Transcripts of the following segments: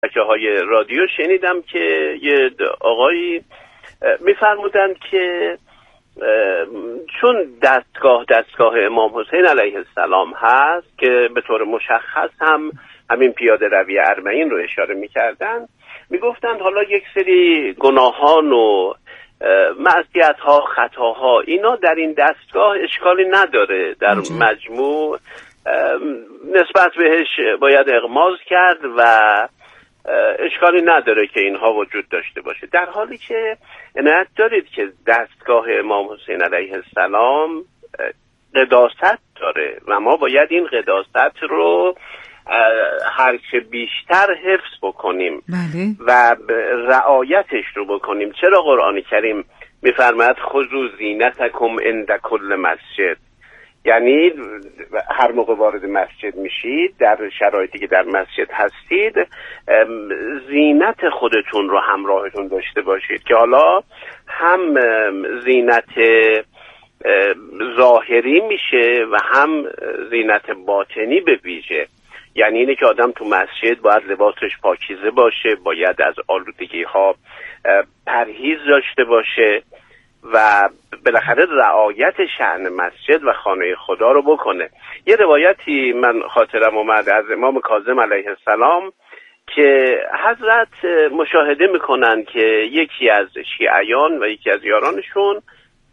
های رادیو شنیدم که یه آقایی میفرمودند که چون دستگاه امام حسین علیه السلام هست که به طور مشخص هم همین پیاده روی اربعین رو اشاره میکردن، میگفتند حالا یک سری گناهان و معصیت ها، خطاها، اینا در این دستگاه اشکالی نداره، در مجموع نسبت بهش باید اغماض کرد و اشکالی نداره که اینها وجود داشته باشه، در حالی که عنایت دارید که دستگاه امام حسین علیه السلام قداست داره و ما باید این قداست رو هرچه بیشتر حفظ بکنیم و رعایتش رو بکنیم. چرا قرآن کریم میفرماید خذوا زینتکم عند کل مسجد، یعنی هر موقع وارد مسجد میشید، در شرایطی که در مسجد هستید، زینت خودتون رو همراهتون داشته باشید که حالا هم زینت ظاهری میشه و هم زینت باطنی به ویژه. یعنی اینه که آدم تو مسجد باید لباسش پاکیزه باشه، باید از آلودگی ها پرهیز داشته باشه و بالاخره رعایت شأن مسجد و خانه خدا رو بکنه. یه روایتی من خاطرم اومد از امام کاظم علیه السلام که حضرت مشاهده میکنن که یکی از شیعیان و یکی از یارانشون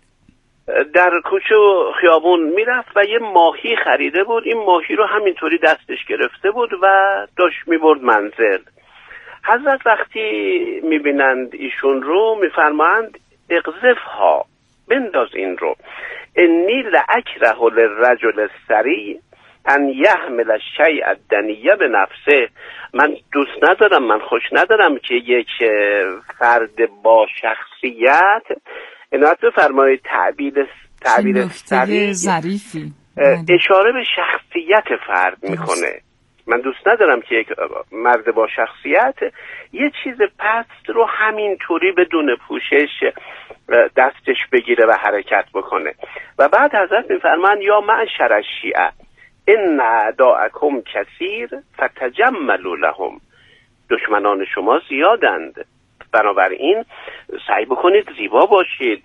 در کوچه و خیابون میرفت و یه ماهی خریده بود. این ماهی رو همینطوری دستش گرفته بود و داشت میبرد منزل. حضرت وقتی میبینند ایشون رو میفرمایند اقذفها، بنداز این رو، انی لأکره للرجل السریع ان یحمل الشیء الدنیه به نفسه. من دوست ندارم، من خوش ندارم که یک فرد با شخصیت، عنایت بفرمایید تعبیر سریع ظریفی اشاره به شخصیت فرد میکنه. من دوست ندارم که یک مرد با شخصیت یه چیز پست رو همینطوری بدون پوشش دستش بگیره و حرکت بکنه. و بعد حضرت میفرمان یا معشر الشیعه ان اعداءکم کثیر فتجملوا لهم، دشمنان شما زیادند، بنابراین سعی بکنید زیبا باشید،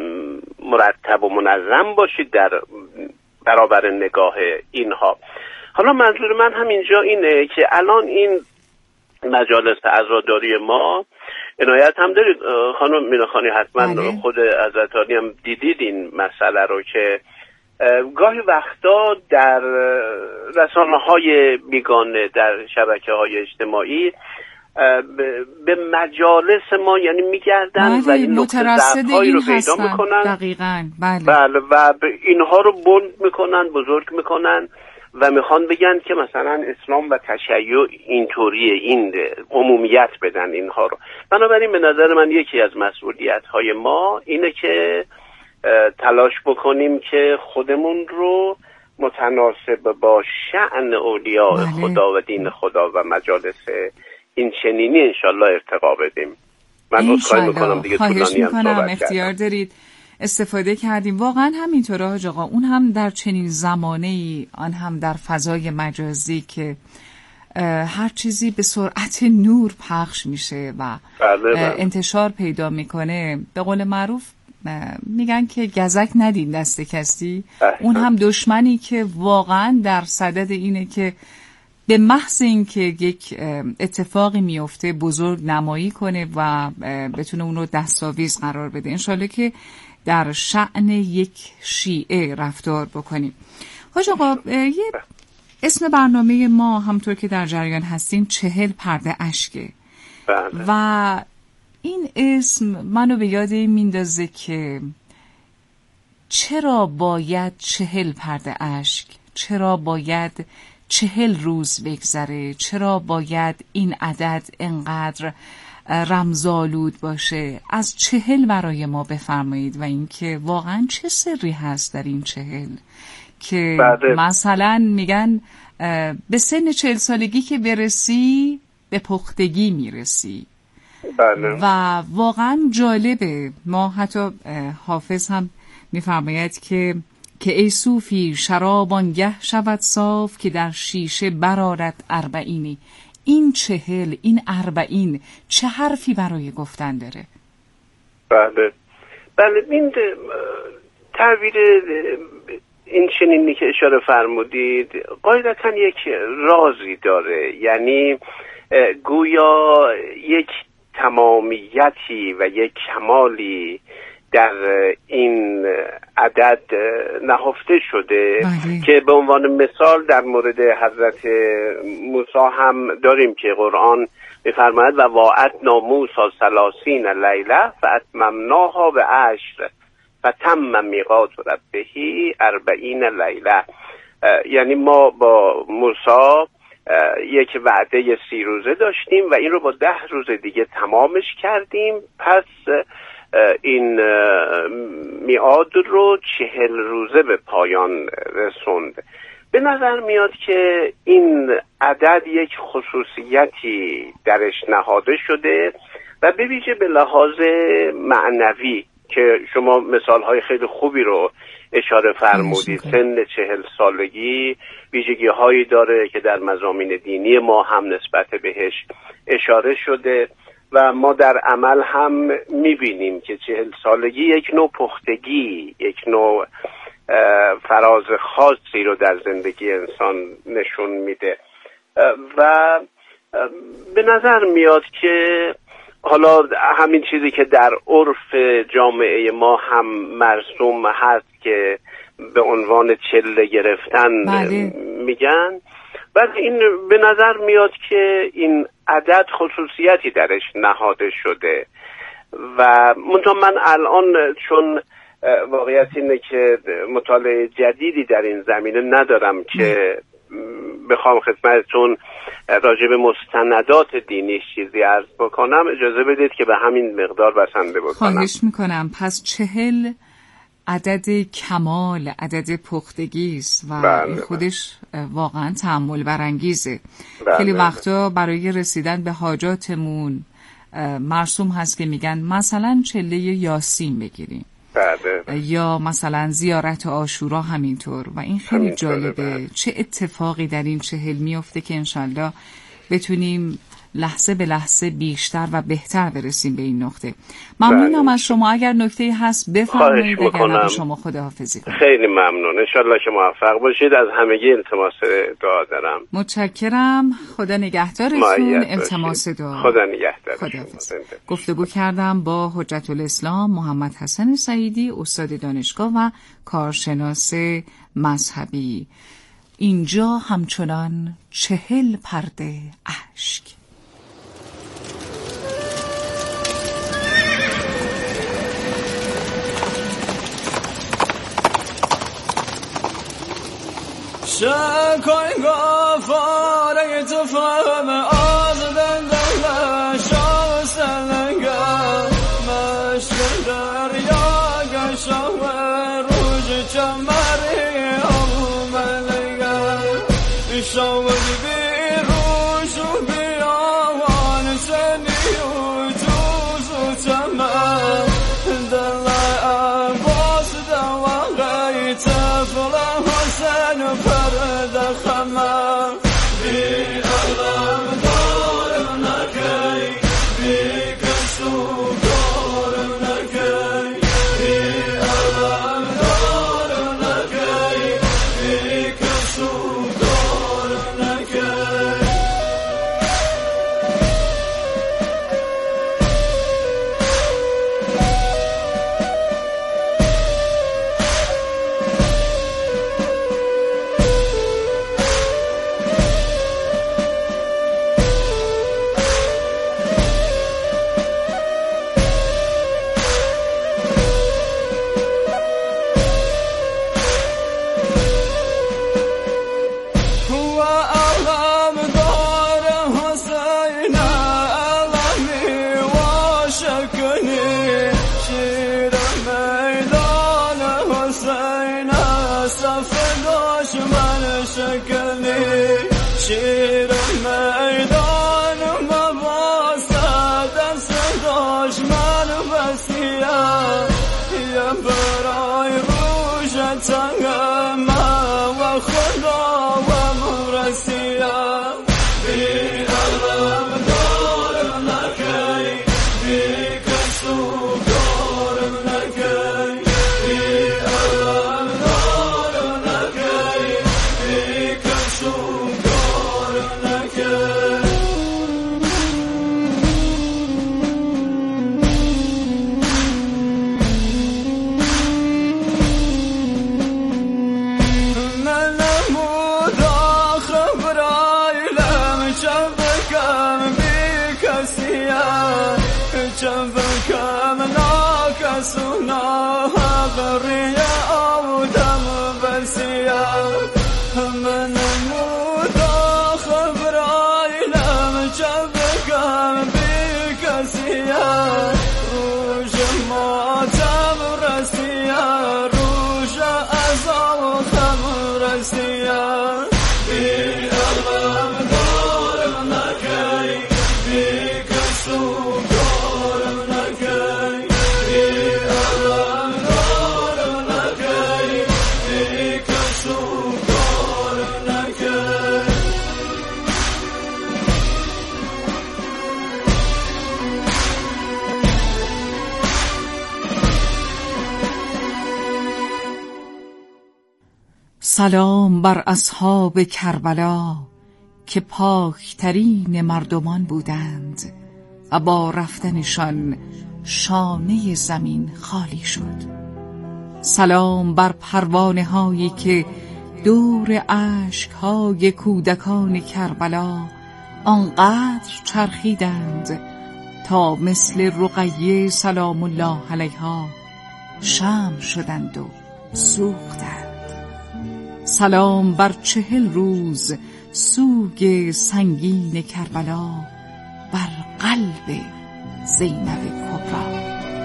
مرتب و منظم باشید در برابر نگاه اینها. حالا منظور من همینجا اینه که الان این مجالس عزاداری ما، عنایت هم دارید خانم میناخانی، حتما خود حضرت عالی هم دیدید این مسئله رو که گاهی وقتا در رسانه‌های بیگانه، در شبکه‌های اجتماعی به مجالس ما یعنی میگردن و این نقطه ضعف‌هایی رو پیدا میکنن. دقیقاً بله و اینها رو بند میکنن، بزرگ میکنن و میخوان بگن که مثلا اسلام و تشیع اینطوریه، این عمومیت بدن اینها رو. بنابراین به نظر من یکی از مسئولیت‌های ما اینه که تلاش بکنیم که خودمون رو متناسب با شأن اولیاء خدا و دین خدا و مجالس این چنینی انشالله ارتقا بدیم. من عذرخواهی میکنم دیگه طولانی هم صحبت اختیار دارید، استفاده کردیم. واقعا همینطوره حاج آقا، اون هم در چنین زمانه‌ای، آن هم در فضای مجازی که هر چیزی به سرعت نور پخش میشه و انتشار پیدا میکنه. به قول معروف میگن که گزک ندین دست کسی. اون هم دشمنی که واقعا در صدد اینه که به محض اینکه یک اتفاقی میفته بزرگ نمایی کنه و بتونه اون رو دستاویز قرار بده. انشالله که در شأن یک شیعه رفتار بکنیم. حاج آقا، یه اسم برنامه ما همطور که در جریان هستیم 40 پرده اشکه و این اسم منو به یاد این میندازه که چرا باید 40 پرده اشک، چرا باید 40 روز بگذره، چرا باید این عدد انقدر رمزآلود باشه؟ از 40 برای ما بفرمایید و اینکه واقعا چه سری هست در این 40 که مثلا میگن به سن 40 سالگی که برسی به پختگی میرسی. و واقعا جالبه. ما حتی حافظ هم میفرماید که ای صوفی شراب آنگه شود صاف که در شیشه برآرد اربعینی. این 40 این 40 چه حرفی برای گفتن داره؟ بله این تعبیر این چنینی که اشاره فرمودید قاعدتا یک رازی داره، یعنی گویا یک تمامیتی و یک کمالی در این عدد نهفته شده که به عنوان مثال در مورد حضرت موسی هم داریم که قرآن می‌فرماید و واعدنا موسی 30 لیله فاتممناها ب10 فتم میقات ربه 40 لیله. یعنی ما با موسی یک وعده 30 روزه داشتیم و این رو با 10 روز دیگه تمامش کردیم، پس این میعاد رو 40 روزه به پایان رسوند. به نظر میاد که این عدد یک خصوصیتی درش نهاده شده و به ویژه به لحاظ معنوی که شما مثالهای خیلی خوبی رو اشاره فرمودید. سن 40 سالگی ویژگی هایی داره که در مضامین دینی ما هم نسبت بهش اشاره شده و ما در عمل هم میبینیم که 40 سالگی یک نوع پختگی، یک نوع فراز خاصی رو در زندگی انسان نشون میده و به نظر میاد که حالا همین چیزی که در عرف جامعه ما هم مرسوم هست که به عنوان چله گرفتن میگن، بعد این به نظر میاد که این عدد خصوصیتی درش نهاده شده و من الان چون واقعیت اینه که مطالعه جدیدی در این زمینه ندارم که بخوام خدمتتون راجع به مستندات دینی چیزی عرض بکنم، اجازه بدید که به همین مقدار بسنده بکنم. خواهش میکنم. پس 40 عدد کمال، عدد پختگی است و این خودش واقعا تأمل برانگیزه. خیلی وقتا برای رسیدن به حاجاتمون مرسوم هست که میگن مثلا چله یاسین بگیریم یا مثلا زیارت عاشورا همینطور و این خیلی جالبه. چه اتفاقی در این 40 میفته که انشالله بتونیم لحظه به لحظه بیشتر و بهتر برسیم به این نقطه. ممنونم از شما. اگر نکته‌ای هست بفرمایید، اگر نه به شما خداحافظی کنم. خیلی ممنون. انشالله که موفق باشید. از همگی التماس دعا دارم. متشکرم. خدا نگهدارتون. التماس دعا. خدا نگهدار. گفتگو کردم با حجت الاسلام محمد حسن سعیدی، استاد دانشگاه و کارشناس مذهبی. اینجا همچنان 40 پرده اشک. شکوی گفاره تو فهم آزدن دل شاو سلنگا مشکل دریا گشاو روش چمری آملگا شاو بی روش و بی آوان سنی و توز و چمر دل عباس دواغی تفله حسن فرد خمر سلام بر اصحاب کربلا که پاکترین مردمان بودند و با رفتنشان شانه زمین خالی شد. سلام بر پروانه هایی که دور اشک های کودکان کربلا آنقدر چرخیدند تا مثل رقیه سلام الله علیها شمع شدند و سوختند. سلام بر 40 روز سوگ سنگین کربلا بر قلب زینب کبری.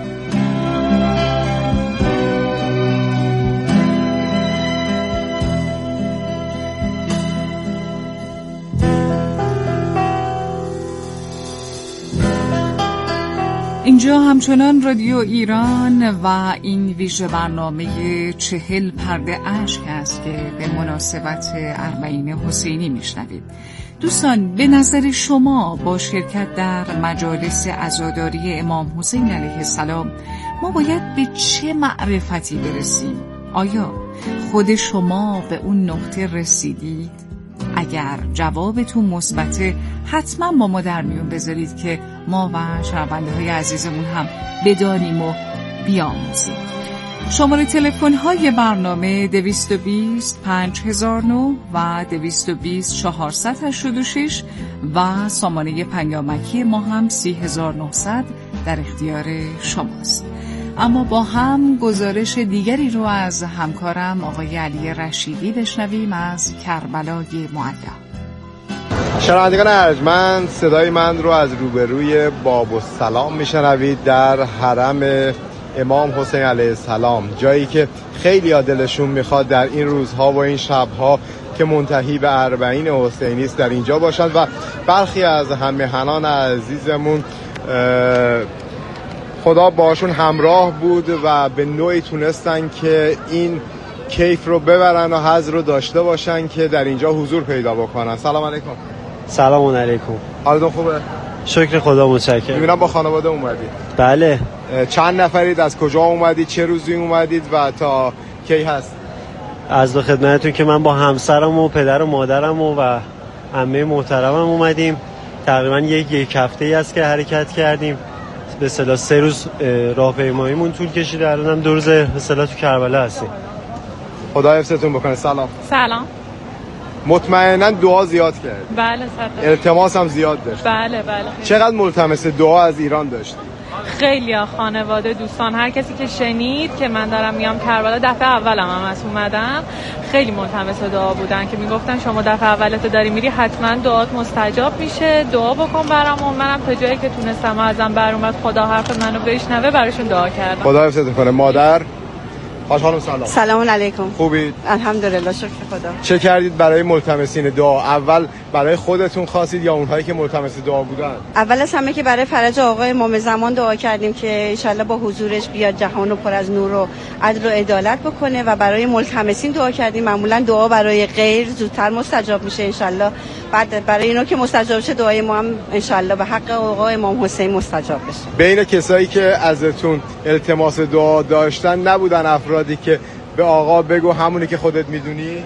اینجا همچنان رادیو ایران و این ویژه برنامه 40 پرده اشک است که به مناسبت اربعین حسینی میشنوید. دوستان، به نظر شما با شرکت در مجالس عزاداری امام حسین علیه السلام ما باید به چه معرفتی برسیم؟ آیا خود شما به اون نقطه رسیدید؟ اگر جوابتون مثبته حتما با ما در میون بذارید که ما و شنونده‌های عزیزمون هم بدانیم و بیاموزیم. شماره تلفن های برنامه 220 5009 و 220 486 و سامانه پیامکی ما هم 30900 در اختیار شماست. اما با هم گزارش دیگری رو از همکارم آقای علی رشیدی بشنویم از کربلای معلی. شنوندگان ارجمند، صدای من رو از روبروی باب السلام میشنوید در حرم امام حسین علیه السلام، جایی که خیلی دلشون میخواد در این روزها و این شبها که منتهی به اربعین حسینی است در اینجا باشند و برخی از هم‌مهنان عزیزمون خدا باشون همراه بود و به نوعی تونستن که این کیف رو ببرن و حظ رو داشته باشن که در اینجا حضور پیدا بکنن. سلام علیکم. سلام علیکم. حالتون خوبه؟ شکر خدا، متشکرم. میبینم با خانواده اومدید. بله. چند نفرید؟ از کجا اومدید؟ چه روزی اومدید و تا کی هست؟ از خدمتتون که من با همسرم و پدر و مادرم و عمه محترمم اومدیم. تقریبا یک هفته‌ای است که حرکت کردیم. به اصطلاح 3 روز راهپیماییمون طول کشید. الانم 2 روز به اصطلاح تو کربلا هستیم. خدا حفظتون بکنه. سلام. سلام. مطمئنا دعا زیاد کرد. بله، التماس هم زیاد داشت. بله. چقدر ملتمس دعا از ایران داشتی؟ خیلی خانواده، دوستان، هر کسی که شنید که من دارم میام کربلا، دفعه اولم هم از اومدم، خیلی ملتمس دعا بودن که میگفتن شما دفعه اولت داری میری حتما دعات مستجاب میشه، دعا بکن برامون. منم تا جایی که تونستم ازم بر اومد خدا حرف منو بشنوه براشون دعا کردم. خدا حفظت کنه. مادر خانم سلام. سلام علیکم. خوبید؟ الحمدلله، شکر خدا. چه کردید برای ملتمسین دعا؟ اول برای خودتون خواستید یا اونهایی که ملتمس دعا بودن؟ اول از همه که برای فرج آقای امام زمان دعا کردیم که انشالله با حضورش بیاد جهان رو پر از نور و عدل و عدالت بکنه و برای ملتمسین دعا کردیم. معمولا دعا برای غیر زودتر مستجاب میشه انشالله. بعد برای اینا که مستجاب شه دعای ما هم انشالله به حق آقای امام حسین مستجاب بشه. بین کسایی که ازتون التماس دعا داشتن نبودن افرادی که به آقا بگو همونی که خودت میدونی؟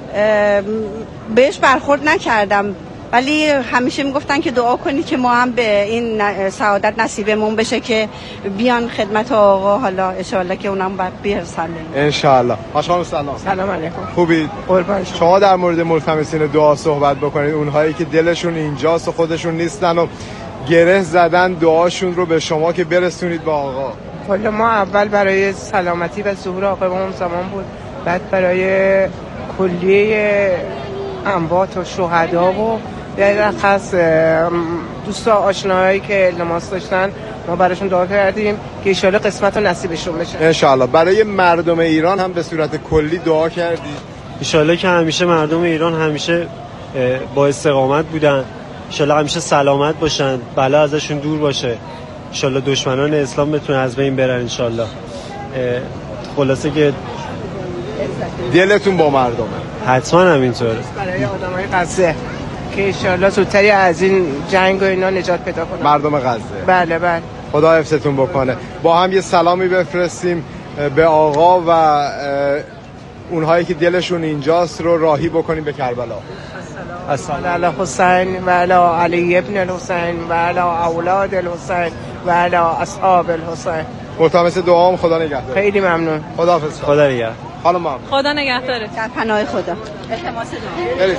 بهش برخورد نکردم، ولی همیشه میگفتن که دعا کنی که ما هم به این سعادت نصیبمون بشه که بیان خدمت آقا. حالا انشالله که اونم برسن انشالله. خانم سلام. سلام علیکم. خوبید؟ قربان شما در مورد ملتمسین دعا صحبت بکنید، اونهایی که دلشون اینجاست و خودشون نیستن و گره زدن دعاشون رو به شما که برسونید به آقا. حالا ما اول برای سلامتی و ظهور آقا امام زمان بود، بعد برای کلیه اموات و شهدا و در خاص دوستا آشناهایی که التماس داشتن ما براشون دعا کردیم که ان شاءالله قسمت و نصیبشون بشه. ان شاءالله. برای مردم ایران هم به صورت کلی دعا کردید؟ ان شاءالله که همیشه مردم ایران همیشه با استقامت بودن انشالله همیشه سلامت باشن، بلا ازشون دور باشه، انشالله دشمنان اسلام بتونن از بین برن انشالله. خلاصه که دلتون با مردمه. حتما همینطوره. برای آدمای غزه که انشالله زودتری از این جنگ و اینا نجات پیدا کنن. مردم غزه. بله بله. خدا حفظتون بکنه. با هم یه سلامی بفرستیم به آقا و اونهایی که دلشون اینجاست رو راهی بکنیم به کربلا. السلام علی حسین و علی علی ابن الحسین و علی اولاد الحسین و علی اصحاب الحسین. ملتمس دعام. خدا نگهدار. خیلی ممنون. خداحافظ. خدا نگهدار. خانم ممنون. خدا نگهداره. در پناه خدا. التماس دعا.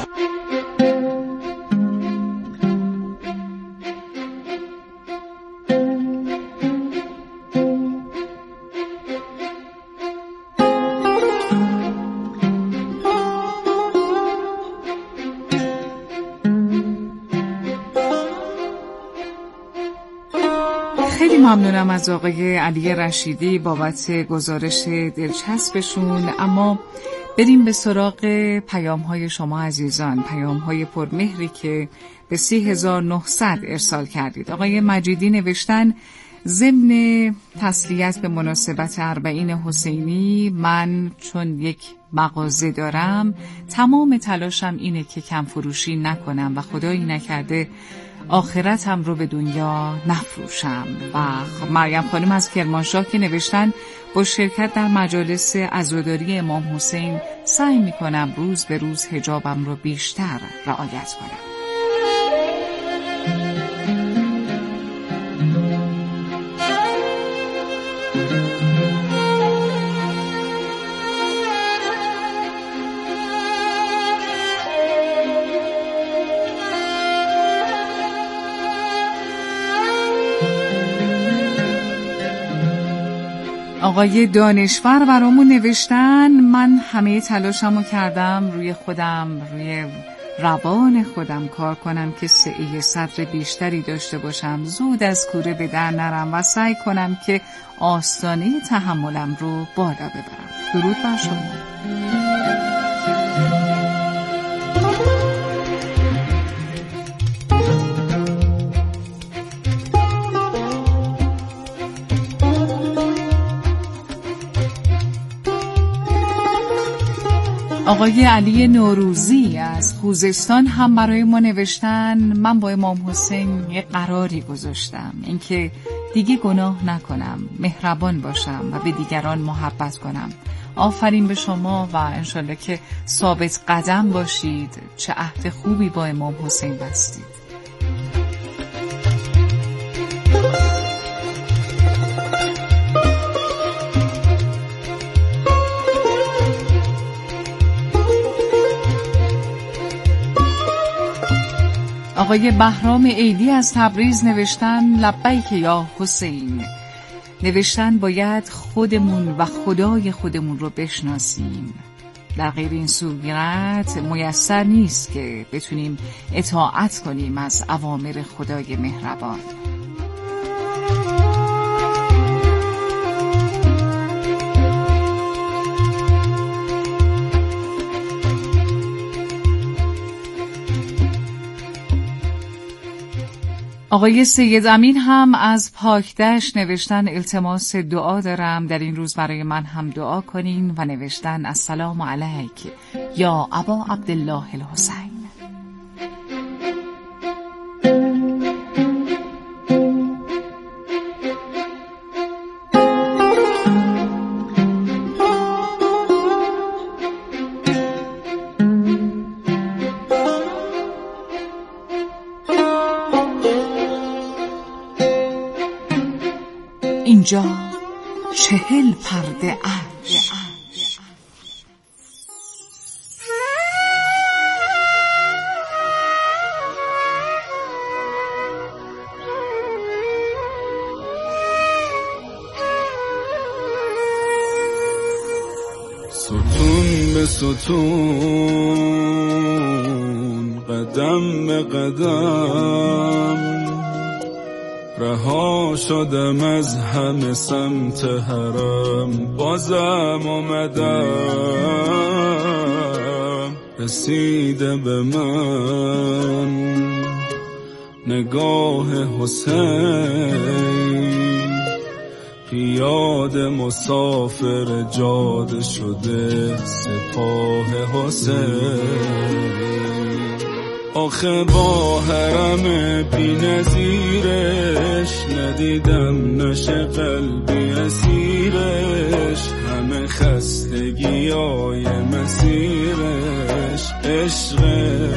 خیلی ممنونم از آقای علی رشیدی بابت گزارش دلچسبشون. اما بریم به سراغ پیام‌های شما عزیزان، پیام‌های پرمهری که به 30,900 ارسال کردید. آقای مجیدی نوشتن ضمن تسلیت به مناسبت 40 حسینی، من چون یک مغازه دارم تمام تلاشم اینه که کم فروشی نکنم و خدایی نکرده آخرتم رو به دنیا نفروشم. و مریم خانم از کرمانشاه که نوشتن با شرکت در مجالس عزاداری امام حسین سعی میکنم روز به روز حجابم رو بیشتر رعایت کنم. آقای دانشور برامون نوشتن من همه تلاشمو کردم روی خودم، روی روان خودم کار کنم که سعی صدر بیشتری داشته باشم، زود از کوره به در نرم و سعی کنم که آستانه تحملم رو بالا ببرم. درود بر شما. آقای علی نوروزی از خوزستان هم برای ما نوشتن من با امام حسین یه قراری گذاشتم، اینکه دیگه گناه نکنم، مهربان باشم و به دیگران محبت کنم. آفرین به شما و انشالله که ثابت قدم باشید. چه عهد خوبی با امام حسین بستید. آقای بهرام ایدی از تبریز نوشتن لبیک یا حسین. نوشتن باید خودمون و خدای خودمون رو بشناسیم. در غیر این صورت میسر نیست که بتونیم اطاعت کنیم از اوامر خدای مهربان. آقای سید امین هم از پاکدشت نوشتن التماس دعا دارم، در این روز برای من هم دعا کنین و نوشتن السلام علیک یا ابا عبدالله الحسین. اینجا 40 پرده اشک. ستون به ستون، قدم به قدم، رها شدم از همه سمت حرم، بازم آمدم رسیده به من. نگاه حسین، پیاده مسافر جاده شده سپاه حسین. آخه با حرم بی نظیرش ندیدم نشه قلبی اسیرش، همه خستگی های مسیرش عشقه،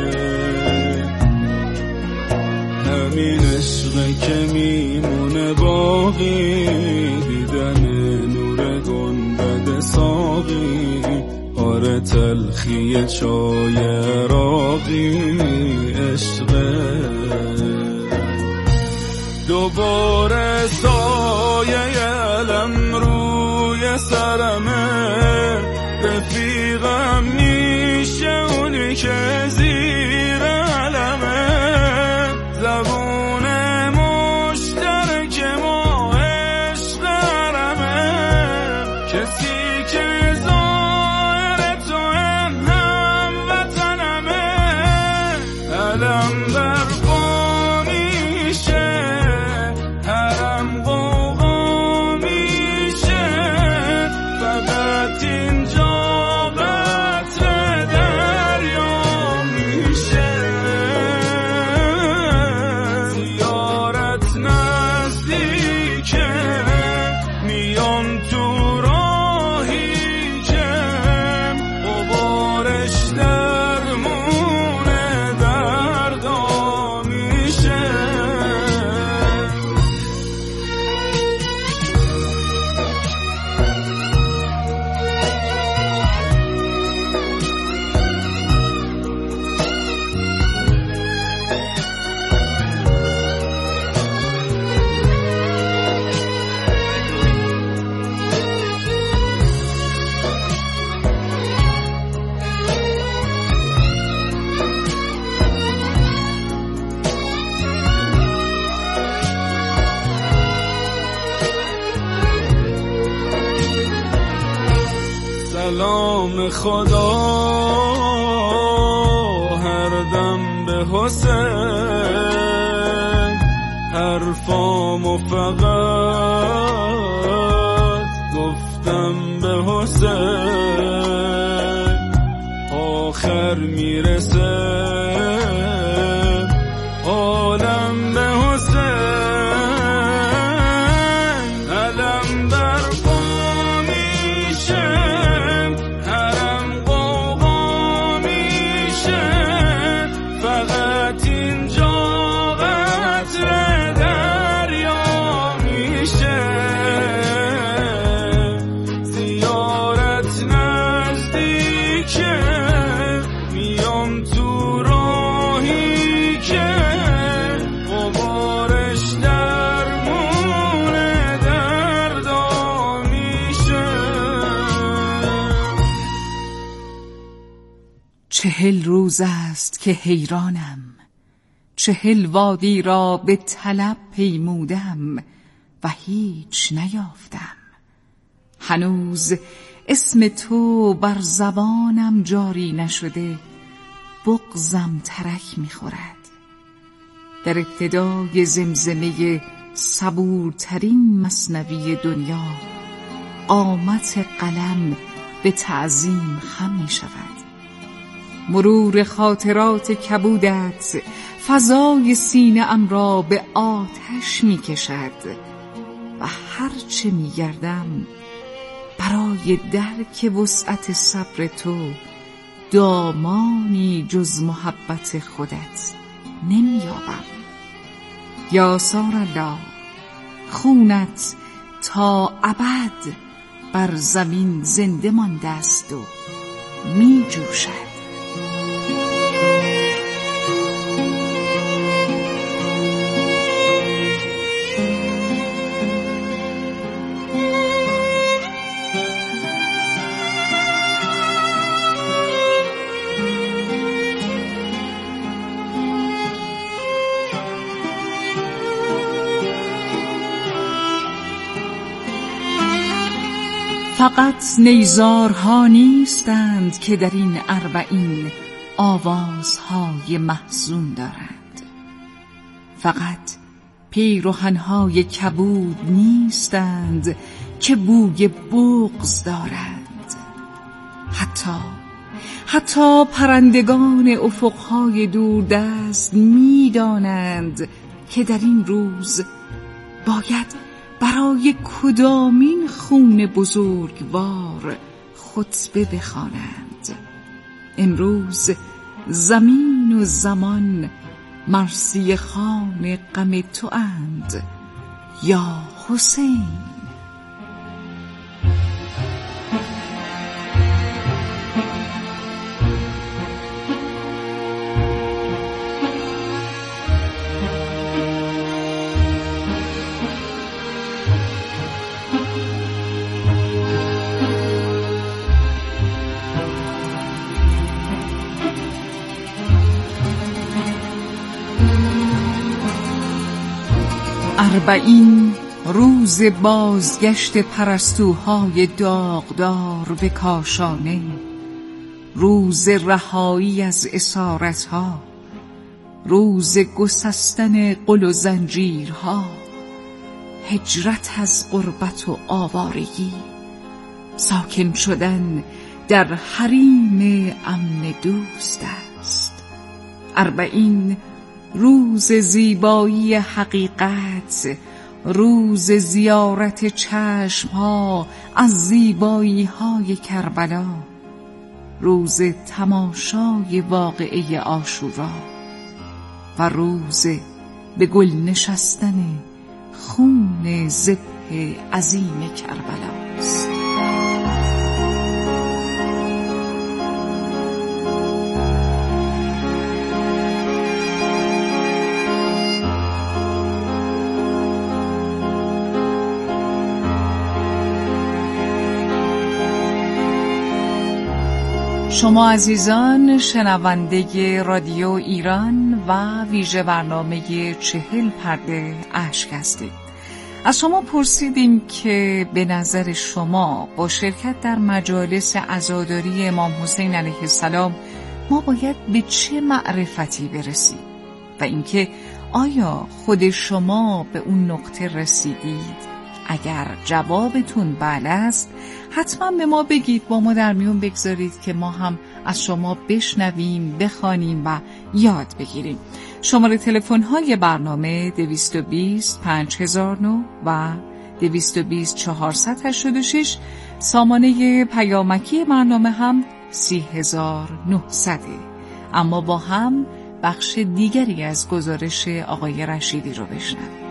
همین عشقه که میمونه باقی، دیدن نور گنبد ساقی، آره تلخی چای عراقی عشقه. دوباره سایه علم روی سرمه، رفیقم میشه اونی که زیر علمه، زبون مشترک ما عشق حرمه، کسی که ظاهر تو هم وطنمه، علم برپا میشه حرم قوقا میشه، فقط اینجا قطر دریا میشه، زیارت نزدیکه میام تو راهی که غبارش درمونه دردا میشه. سلام خدا هر دم به حسین، حرفامو فقط گفتم به حسین، آخر میرسه عالم به حسین، علم برپا میشه حرم قوقا میشه، فقط اینجا قطر دریا میشه، زیارت نزدیکه میام تو راهی که غبارش درمونه دردا میشه. 40 روز است که حیرانم، 40 وادی را به طلب پیمودم و هیچ نیافتم، هنوز اسم تو بر زبانم جاری نشده، بغضم ترک میخورد. در ابتدای زمزمه صبورترین مثنوی دنیا، قامت قلم به تعظیم خم میشود. مرور خاطرات کبودت فضای سینه ام را به آتش می کشد و هرچه می گردم برای درک وسعت صبر تو دامانی جز محبت خودت نمی یابم. یا سار الله، خونت تا ابد بر زمین زنده مانده است و می جوشد. فقط نیزارها نیستند که در این 40 آوازهای محزون دارند. فقط پیرهن‌های کبود نیستند که بوی بغض دارند. حتی پرندگان افقهای دوردست می‌دانند که در این روز باید برای کدامین خون بزرگوار خطبه بخوانند. امروز زمین و زمان مرثیه خوان غم تو اند یا حسین. اربعین روز بازگشت پرستوهای داغدار به کاشانه، روز رهایی از اسارتها، روز گسستن قل و زنجیرها، هجرت از غربت و آوارگی، ساکن شدن در حریم امن دوست است. اربعین روز زیبایی حقیقت، روز زیارت چشمها از زیبایی های کربلا، روز تماشای واقعه عاشورا و روز به گل نشستن خون ذبح عظیم کربلا است. شما عزیزان شنونده رادیو ایران و ویژه برنامه 40 پرده اشک هستید. از شما پرسیدیم که به نظر شما با شرکت در مجالس عزاداری امام حسین علیه السلام ما باید به چه معرفتی برسیم و اینکه آیا خود شما به اون نقطه رسیدید؟ اگر جوابتون بله است حتما به ما بگید، با ما در میون بگذارید که ما هم از شما بشنویم، بخوانیم و یاد بگیریم. شماره تلفن های برنامه 220 5009 و 220 486، سامانه پیامکی برنامه هم 30900. اما با هم بخش دیگری از گزارش آقای رشیدی رو بشنویم.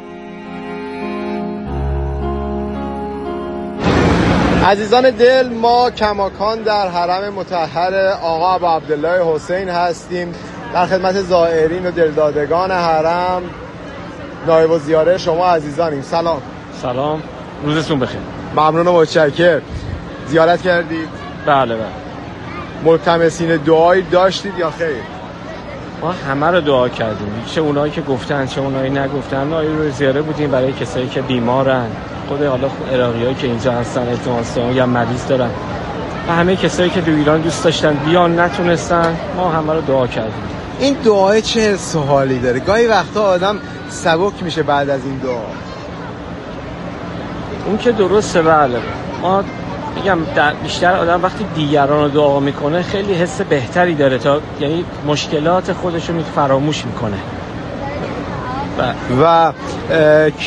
عزیزان دل، ما کماکان در حرم مطهر آقا ابو عبدالله حسین هستیم. در خدمت زائرین و دلدادگان حرم نایب الزیاره شما عزیزانیم. سلام، روزتون بخیر. ممنون و متشکر. زیارت کردید؟ بله. ملتمسین دعایی داشتید یا خیر؟ ما همه رو دعا کردیم، چه اونایی که گفتن چه اونایی نگفتن. ما رو زیاره بودیم برای کسایی که بیمارن، خود حالا عراقیایی که اینجا هستن احتمال یا مریض دارن و همه کسایی که تو ایران دوست داشتن بیان نتونستن، ما همه رو دعا کردیم. این دعای چه حس و حالی داره؟ گاهی وقتا آدم سبک میشه بعد از این دعا. اون که درسته، بله. ما میگم بیشتر آدم وقتی دیگران رو دعا میکنه خیلی حس بهتری داره، تا یعنی مشکلات خودش رو فراموش میکنه. و